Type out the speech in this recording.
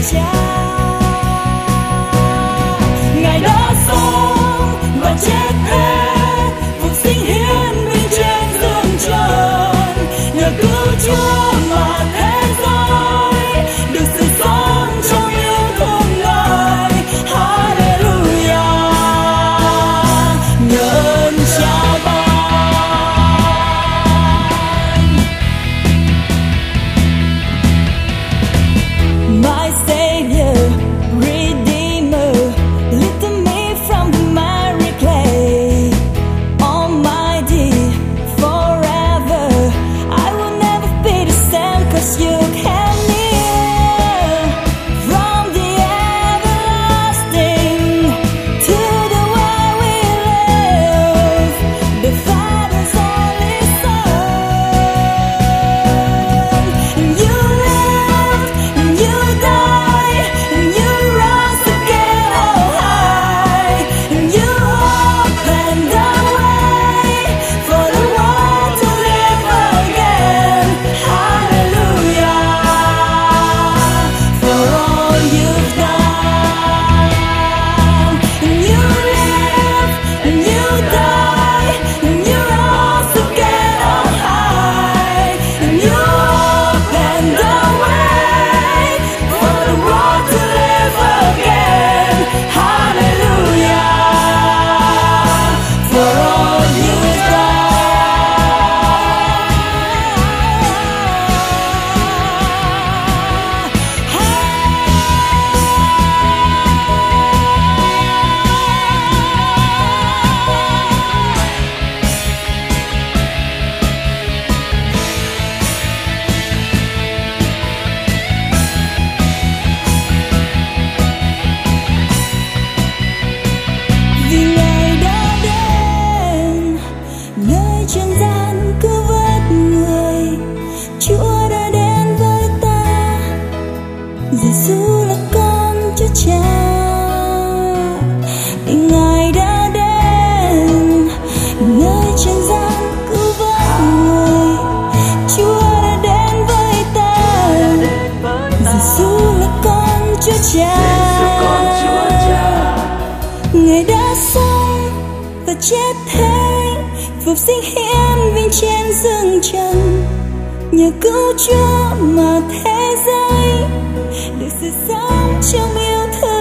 Cha. Ngài đã sống và chết thế, phục sinh hiến mình trên dương trần, nhờ cứu Chúa mà thế giới được sự sống trong yêu thương Ngài. Hallelujah, ngợi Cha ban. My Savior, Redeemer, lifted me from the miry clay. Almighty, forever, I will never be the same, 'cause you came near. From the everlasting to the way we live, the Father's only Son. And you lived, and you died, and you rose again, oh high, and you opened the way for the world to live again. Hallelujah, for all you've done. And you live, and you die, and you rose again, oh high, and you opened the way for the world to live again. Hallelujah, for all you've done. Vì Ngài đã đến nơi trần gian cứu vớt người, Chúa đã đến với ta. Giêsu là con Chúa Cha. Vì Ngài đã đến nơi trần gian cứu vớt người, Chúa đã đến với ta. Giêsu là con Chúa Cha. Ngài đã sống và chết thế, phục sinh hiến mình trên dương trần, nhờ cứu Chúa mà thế giới được sự sống trong yêu thương.